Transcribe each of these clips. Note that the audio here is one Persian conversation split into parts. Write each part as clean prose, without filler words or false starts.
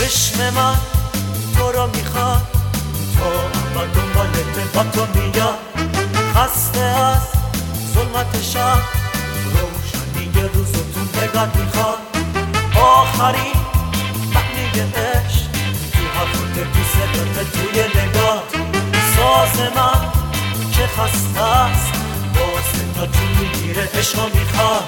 چشم من تو رو میخواد، تو اول دنبالت با تو میاد. خسته از ظلمت شب، روشنی روزتون نگاه میخواد. آخرین معنی عشق تو حرفت، تو صدات، توی نگاه. ساز من که خسته است، واسه تا تو میگیره عشقا میخواد.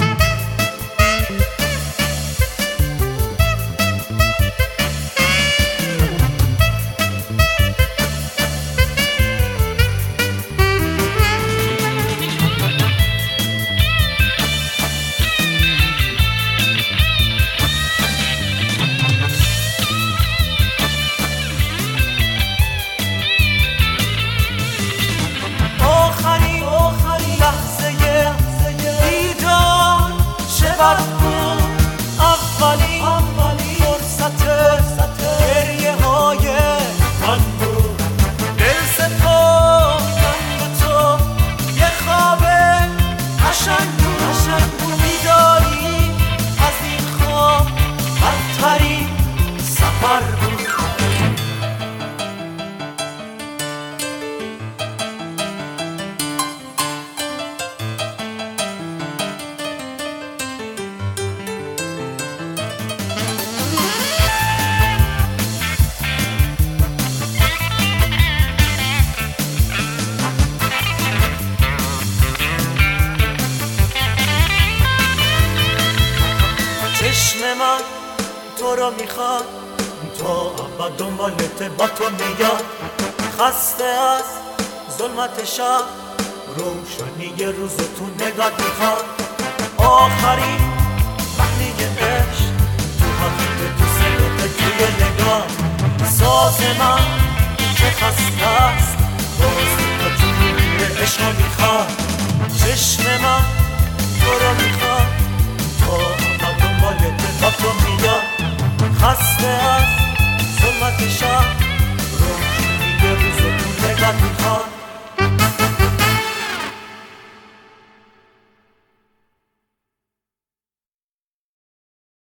اولین فرصت گریه های من بود. دل سپردم به تو یه خواب قشنگ بود. بیداری از این خواب بدترین سفر بود. چشم من تو رو میخواد، تو اول دنبالت با تو میاد. خسته از ظلمت شب، روشنی روزتون نگاه میخواد. آخرین معنی عشق تو حرفت، تو صدات، توی نگاه. ساز من که خسته است، واسه تا تو میگیره عشقا میخواد. چشم